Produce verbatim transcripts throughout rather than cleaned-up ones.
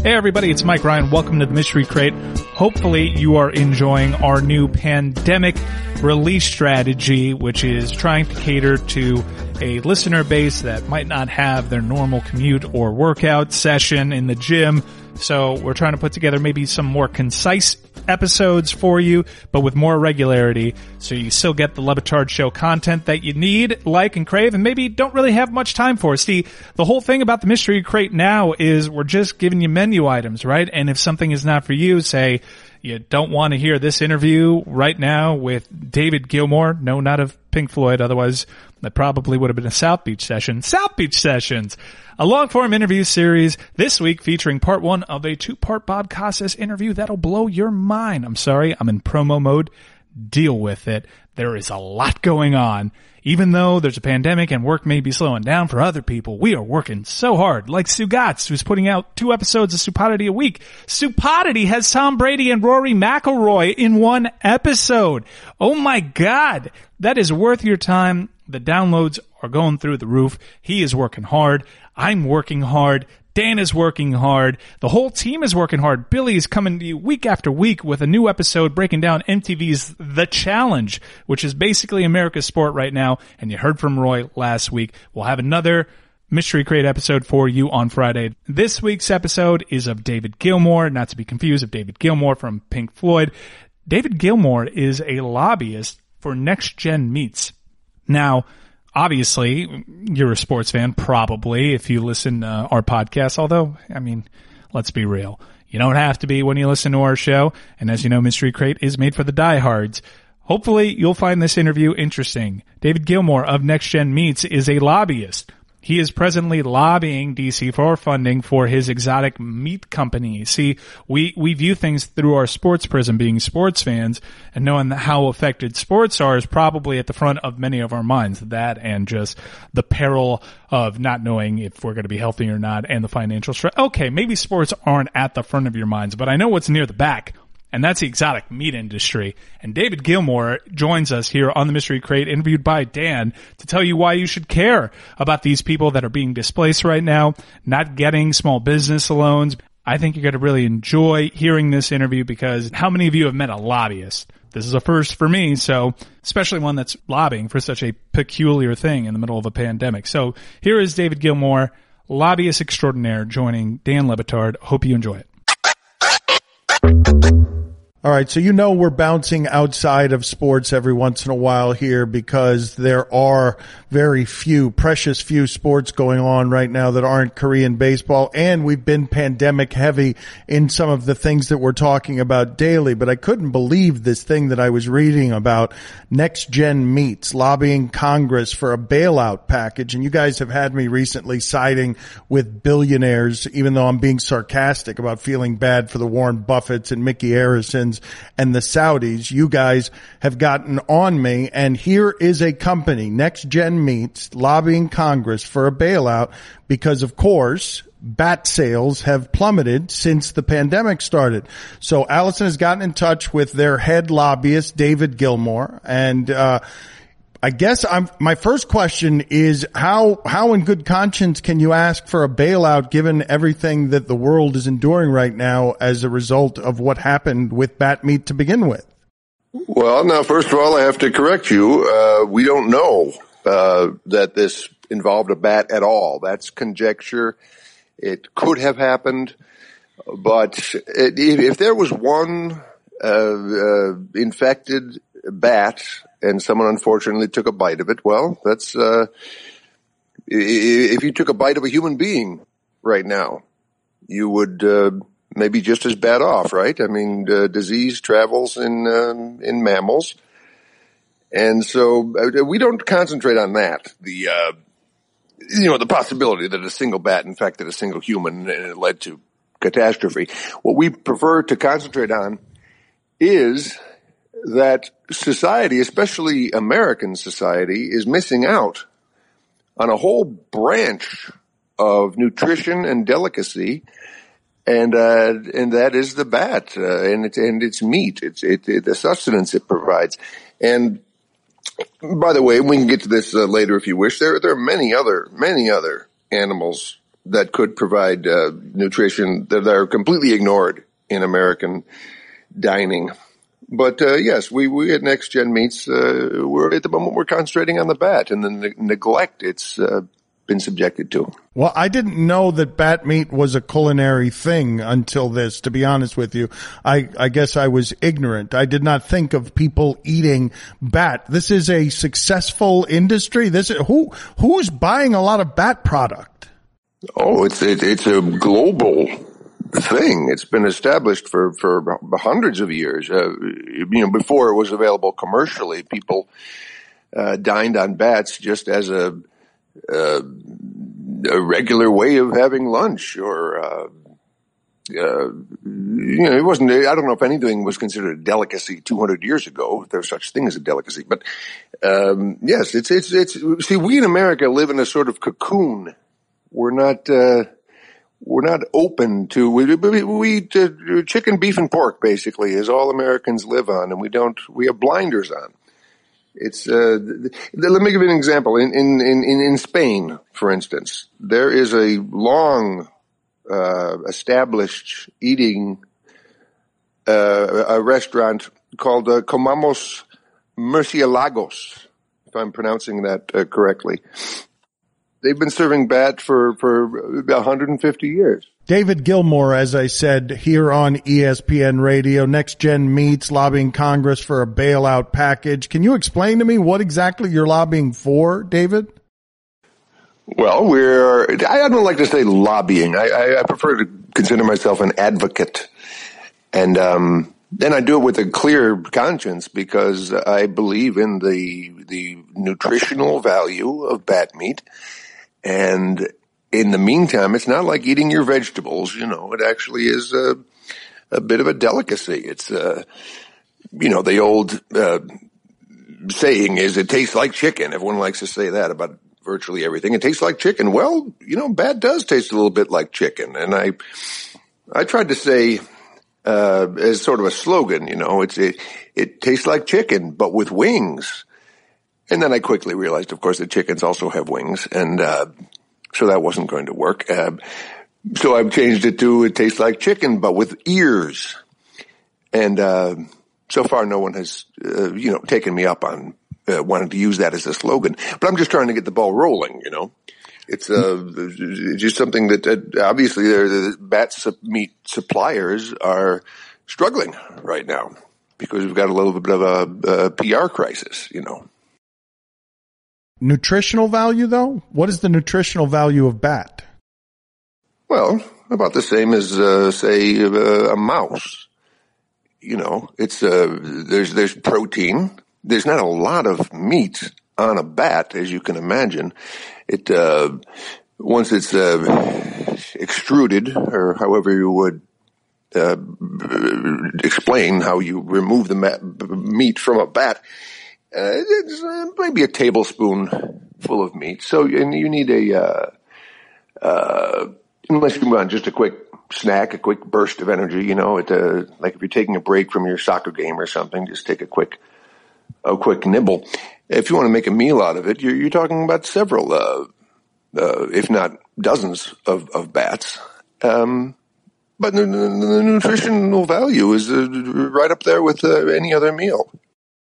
Hey everybody, it's Mike Ryan. Welcome to the Mystery Crate. Hopefully you are enjoying our new pandemic release strategy, which is trying to cater to a listener base that might not have their normal commute or workout session in the gym. So we're trying to put together maybe some more concise episodes for you, but with more regularity, so you still get the Le Batard Show content that you need, like, and crave, and maybe don't really have much time for. See, the whole thing about the Mystery Crate now is we're just giving you menu items, right? And if something is not for you, say you don't want to hear this interview right now with David Gilmour, no, not of Pink Floyd, otherwise that probably would have been a South Beach session. South Beach Sessions, a long-form interview series this week featuring part one of a two-part Bob Costas interview that'll blow your mind. I'm sorry, I'm in promo mode. Deal with it. There is a lot going on. Even though there's a pandemic and work may be slowing down for other people, we are working so hard. Like Sugatz, who's putting out two episodes of Stupidity a week. Stupidity has Tom Brady and Rory McIlroy in one episode. Oh my God. That is worth your time. The downloads are going through the roof. He is working hard. I'm working hard. Dan is working hard. The whole team is working hard. Billy is coming to you week after week with a new episode breaking down M T V's The Challenge, which is basically America's sport right now. And you heard from Roy last week. We'll have another Mystery Crate episode for you on Friday. This week's episode is of David Gilmour, not to be confused with David Gilmour from Pink Floyd. David Gilmour is a lobbyist for Next Gen Meats. Now, obviously, you're a sports fan, probably, if you listen to uh, our podcast. Although, I mean, let's be real. You don't have to be when you listen to our show. And as you know, Mystery Crate is made for the diehards. Hopefully, you'll find this interview interesting. David Gilmour of Next Gen Meats is a lobbyist. He is presently lobbying D C for funding for his exotic meat company. See, we, we view things through our sports prism, being sports fans, and knowing how affected sports are is probably at the front of many of our minds. That and just the peril of not knowing if we're going to be healthy or not, and the financial stress. Okay, maybe sports aren't at the front of your minds, but I know what's near the back. And that's the exotic meat industry. And David Gilmour joins us here on the Mystery Crate, interviewed by Dan, to tell you why you should care about these people that are being displaced right now, not getting small business loans. I think you're going to really enjoy hearing this interview, because how many of you have met a lobbyist? This is a first for me, so especially one that's lobbying for such a peculiar thing in the middle of a pandemic. So here is David Gilmour, lobbyist extraordinaire, joining Dan Le Batard. Hope you enjoy it. All right, so you know we're bouncing outside of sports every once in a while here, because there are very few, precious few sports going on right now that aren't Korean baseball, and we've been pandemic heavy in some of the things that we're talking about daily. But I couldn't believe this thing that I was reading about Next Gen Meats lobbying Congress for a bailout package. And you guys have had me recently siding with billionaires, even though I'm being sarcastic about feeling bad for the Warren Buffetts and Mickey Harrisons and the Saudis. You guys have gotten on me, and here is a company, Next Gen Meats, lobbying Congress for a bailout because, of course, bat sales have plummeted since the pandemic started. So Allison has gotten in touch with their head lobbyist, David Gilmour, and uh I guess I'm, my first question is how, how in good conscience can you ask for a bailout given everything that the world is enduring right now as a result of what happened with bat meat to begin with? Well, now, first of all, I have to correct you. Uh, we don't know, uh, that this involved a bat at all. That's conjecture. It could have happened, but it, if there was one, uh, uh, infected bat, and someone unfortunately took a bite of it, well, that's, uh, if you took a bite of a human being right now, you would, uh, maybe just as bad off, right? I mean, uh, disease travels in, um, in mammals. And so uh, we don't concentrate on that. The, uh, you know, the possibility that a single bat infected a single human and it led to catastrophe. What we prefer to concentrate on is that society, especially American society, is missing out on a whole branch of nutrition and delicacy, and uh, and that is the bat, uh, and it's and its meat, it's it, it the sustenance it provides. And by the way, we can get to this uh, later if you wish. There there are many other many other animals that could provide uh, nutrition that are completely ignored in American dining. But uh, yes, we, we at Next Gen Meats, uh, we're at the moment we're concentrating on the bat and the ne- neglect it's uh, been subjected to. Well, I didn't know that bat meat was a culinary thing until this, to be honest with you. I, I guess I was ignorant. I did not think of people eating bat. This is a successful industry. This is, who, who's buying a lot of bat product? Oh, it's, it, it's a global thing. It's been established for, for hundreds of years. Uh, you know, before it was available commercially, people, uh, dined on bats just as a, uh, a regular way of having lunch or, uh, uh, you know, it wasn't, I don't know if anything was considered a delicacy two hundred years ago, if there's such thing as a delicacy, but, um, yes, it's, it's, it's, see, we in America live in a sort of cocoon. We're not, uh, We're not open to, we, we, we eat uh, chicken, beef, and pork, basically, is all Americans live on, and we don't, we have blinders on. It's, uh, th- th- let me give you an example. In, in, in, in Spain, for instance, there is a long, uh, established eating, uh, a restaurant called, uh, Comamos Murciélagos, if I'm pronouncing that uh, correctly. They've been serving bat for, for about one hundred fifty years. David Gilmour, as I said, here on E S P N Radio, Next Gen Meats lobbying Congress for a bailout package. Can you explain to me what exactly you're lobbying for, David? Well, we're, I don't like to say lobbying. I, I, I prefer to consider myself an advocate. And, um, then I do it with a clear conscience because I believe in the, the nutritional value of bat meat. And in the meantime, it's not like eating your vegetables, you know, it actually is a, a bit of a delicacy. It's, uh, you know, the old, uh, saying is it tastes like chicken. Everyone likes to say that about virtually everything. It tastes like chicken. Well, you know, bat does taste a little bit like chicken. And I, I tried to say, uh, as sort of a slogan, you know, it's, it, it tastes like chicken, but with wings. And then I quickly realized, of course, that chickens also have wings, and uh so that wasn't going to work. Uh, so I've changed it to it tastes like chicken, but with ears. And uh so far, no one has, uh, you know, taken me up on uh, wanting to use that as a slogan. But I'm just trying to get the ball rolling, you know. It's uh just something that uh, obviously the bat su- meat suppliers are struggling right now because we've got a little bit of a, a P R crisis, you know. Nutritional value, though? What is the nutritional value of bat? Well, about the same as, uh, say, uh, a mouse. You know, it's, uh, there's, there's protein. There's not a lot of meat on a bat, as you can imagine. It, uh, once it's, uh, extruded, or however you would, uh, explain how you remove the ma- meat from a bat, Uh, it's uh, maybe a tablespoon full of meat. So, and you need a, uh, uh, unless you want just a quick snack, a quick burst of energy, you know, it, uh, like if you're taking a break from your soccer game or something, just take a quick, a quick nibble. If you want to make a meal out of it, you're, you're talking about several, uh, uh, if not dozens of, of bats. Um, but the, the, the nutritional value is uh, right up there with uh, any other meal.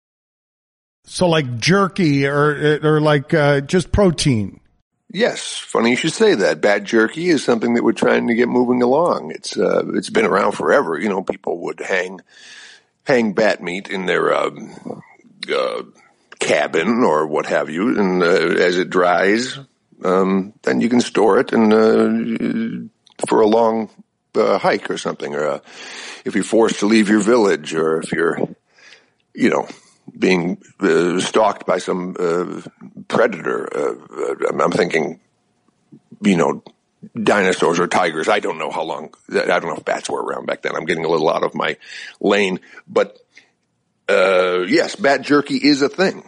So like jerky or or like uh, just protein? Yes, funny you should say that. Bat jerky is something that we're trying to get moving along. It's uh, it's been around forever. You know, people would hang hang bat meat in their um, uh, cabin or what have you, and uh, as it dries, um, then you can store it and uh, for a long uh, hike or something, or uh, if you're forced to leave your village, or if you're, you know, being uh, stalked by some uh, predator. Uh, I'm thinking, you know, dinosaurs or tigers. I don't know how long, I don't know if bats were around back then. I'm getting a little out of my lane. But, uh, yes, bat jerky is a thing.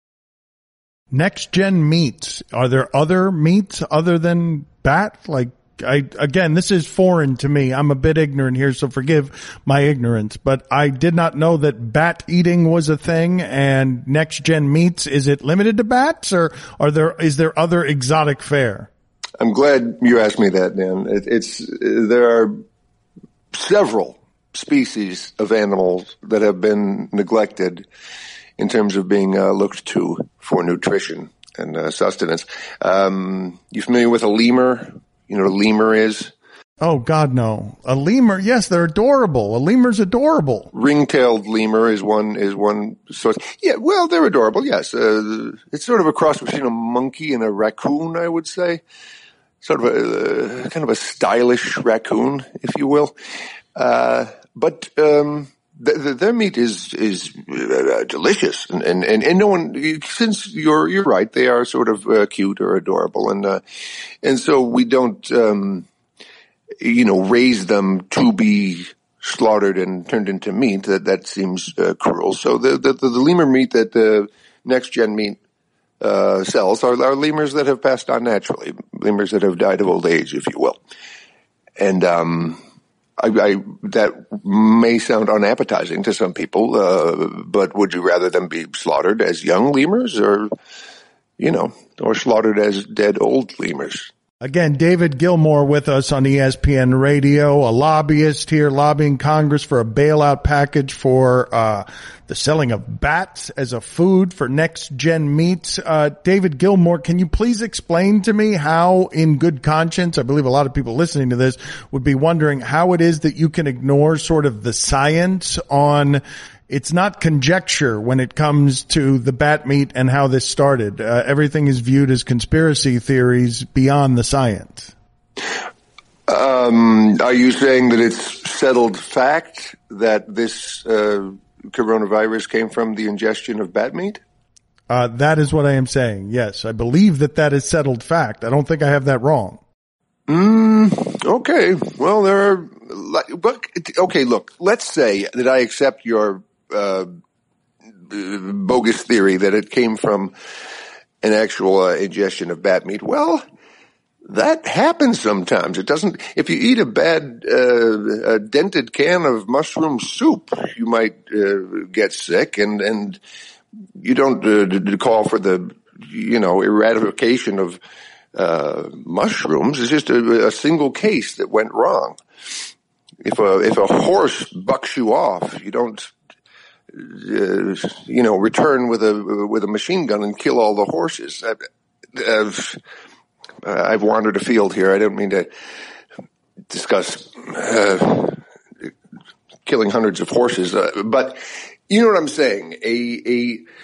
Next Gen Meats. Are there other meats other than bat? Like, I, again, this is foreign to me. I'm a bit ignorant here, so forgive my ignorance, but I did not know that bat eating was a thing. And Next Gen Meats, is it limited to bats, or are there, is there other exotic fare? I'm glad you asked me that, Dan. It, it's there are several species of animals that have been neglected in terms of being uh, looked to for nutrition and uh, sustenance. Um, you familiar with a lemur? You know what a lemur is? Oh, God, no. A lemur, yes, they're adorable. A lemur's adorable. Ring-tailed lemur is one, is one sort. Yeah, well, they're adorable, yes. Uh, it's sort of a cross between a monkey and a raccoon, I would say. Sort of a, uh, kind of a stylish raccoon, if you will. Uh, but, um, th- th- their meat is, is, uh, delicious. And, and, and, and no one, since you're, you're right, they are sort of, uh, cute or adorable. And, uh, and so we don't, um, you know, raise them to be slaughtered and turned into meat. That, that seems, uh, cruel. So the, the, the, the lemur meat that the Next Gen Meat Uh, cells are, are lemurs that have passed on naturally, lemurs that have died of old age, if you will. And, um, I, I, that may sound unappetizing to some people, uh, but would you rather them be slaughtered as young lemurs or, you know, or slaughtered as dead old lemurs? Again, David Gilmour with us on E S P N Radio, a lobbyist here lobbying Congress for a bailout package for uh the selling of bats as a food for Next Gen Meats. Uh David Gilmour, can you please explain to me how, in good conscience, I believe a lot of people listening to this would be wondering how it is that you can ignore sort of the science on it's not conjecture when it comes to the bat meat and how this started. Uh, everything is viewed as conspiracy theories beyond the science. Um, are you saying that it's settled fact that this uh, coronavirus came from the ingestion of bat meat? Uh, that is what I am saying. Yes, I believe that that is settled fact. I don't think I have that wrong. Mm, okay. Well, there are, okay, look, let's say that I accept your Uh, bogus theory that it came from an actual uh, ingestion of bat meat. Well, that happens sometimes. It doesn't, if you eat a bad, uh, a dented can of mushroom soup, you might, uh, get sick and, and you don't, uh, call for the, you know, eradication of, uh, mushrooms. It's just a, a single case that went wrong. If a, if a horse bucks you off, you don't, Uh, you know, return with a with a machine gun and kill all the horses. I've, I've, I've wandered afield here. I don't mean to discuss uh, killing hundreds of horses, uh, but you know what I'm saying. A a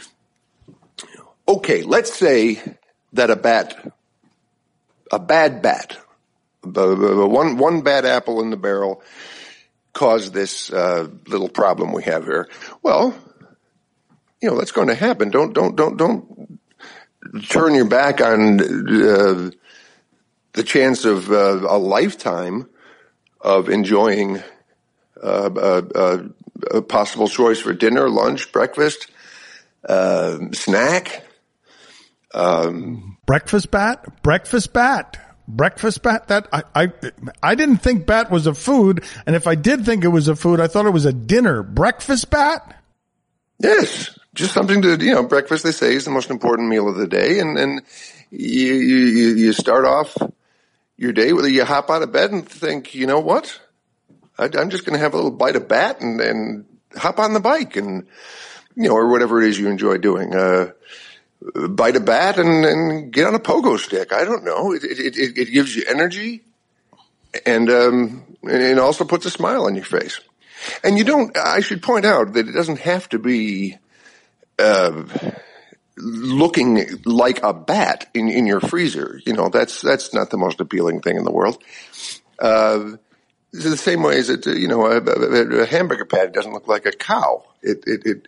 okay, let's say that a bat, a bad bat, one one bad apple in the barrel caused this uh little problem we have here. Well, you know, that's going to happen. Don't don't don't don't turn your back on uh, the chance of uh, a lifetime of enjoying uh, a, a, a possible choice for dinner, lunch, breakfast, uh, snack. Um, breakfast bat, breakfast bat. Breakfast bat? That I, I I didn't think bat was a food, and if I did think it was a food, I thought it was a dinner. Breakfast bat? Yes, just something to, you know, breakfast they say is the most important meal of the day, and and you you you start off your day with you hop out of bed and think, you know what, I, I'm just going to have a little bite of bat and and hop on the bike and, you know, or whatever it is you enjoy doing. Uh, bite a bat and, and get on a pogo stick. I don't know. It, it, it, it gives you energy and, um, and it also puts a smile on your face. And you don't, I should point out that it doesn't have to be, uh, looking like a bat in, in your freezer. You know, that's, that's not the most appealing thing in the world. Uh, it's the same way as it, you know, a, a, a hamburger patty doesn't look like a cow. It, it, it,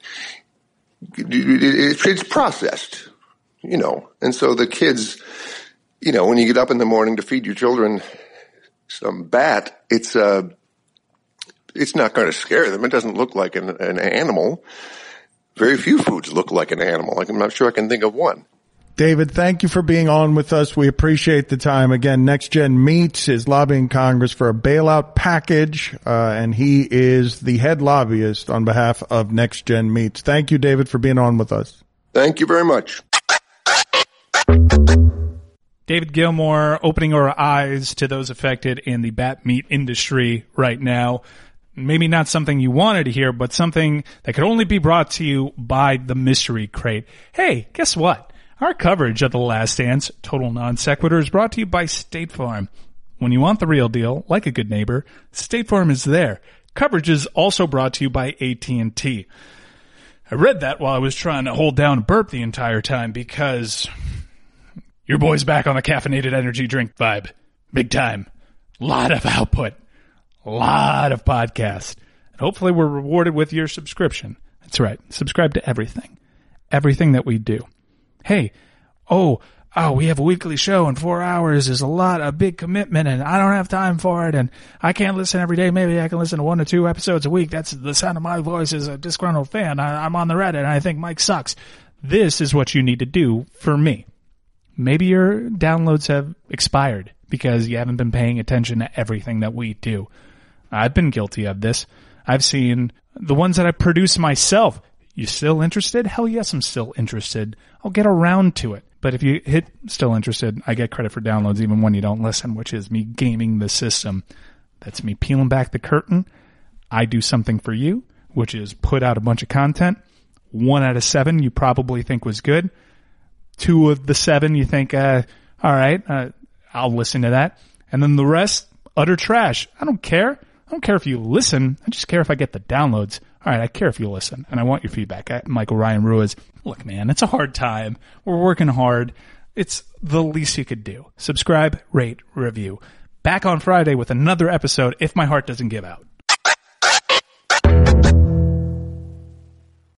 It's processed, you know, and so the kids, you know, when you get up in the morning to feed your children some bat, it's uh, it's not going to scare them. It doesn't look like an, an animal. Very few foods look like an animal. Like, I'm not sure I can think of one. David, thank you for being on with us. We appreciate the time. Again, Next Gen Meats is lobbying Congress for a bailout package, uh, and he is the head lobbyist on behalf of Next Gen Meats. Thank you, David, for being on with us. Thank you very much. David Gilmour opening our eyes to those affected in the bat meat industry right now. Maybe not something you wanted to hear, but something that could only be brought to you by the Mystery Crate. Hey, guess what? Our coverage of The Last Dance, Total Non Sequitur, is brought to you by State Farm. When you want the real deal, like a good neighbor, State Farm is there. Coverage is also brought to you by A T and T. I read that while I was trying to hold down a burp the entire time because your boy's back on the caffeinated energy drink vibe. Big time. Lot of output. Lot of podcasts. And hopefully we're rewarded with your subscription. That's right. Subscribe to everything. Everything that we do. Hey, oh, oh, we have a weekly show in four hours is a lot, a big commitment, and I don't have time for it, and I can't listen every day. Maybe I can listen to one or two episodes a week. That's the sound of my voice as a disgruntled fan. I, I'm on the Reddit, and I think Mike sucks. This is what you need to do for me. Maybe your downloads have expired because you haven't been paying attention to everything that we do. I've been guilty of this. I've seen the ones that I produce myself. You still interested? Hell yes, I'm still interested. I'll get around to it. But if you hit still interested, I get credit for downloads even when you don't listen, which is me gaming the system. That's me peeling back the curtain. I do something for you, which is put out a bunch of content. One out of seven you probably think was good. Two of the seven you think, uh, all right, uh, I'll listen to that. And then the rest, utter trash. I don't care. I don't care if you listen. I just care if I get the downloads. All right, I care if you listen, and I want your feedback. I, Michael Ryan Ruiz. Look, man, it's a hard time. We're working hard. It's the least you could do. Subscribe, rate, review. Back on Friday with another episode if my heart doesn't give out.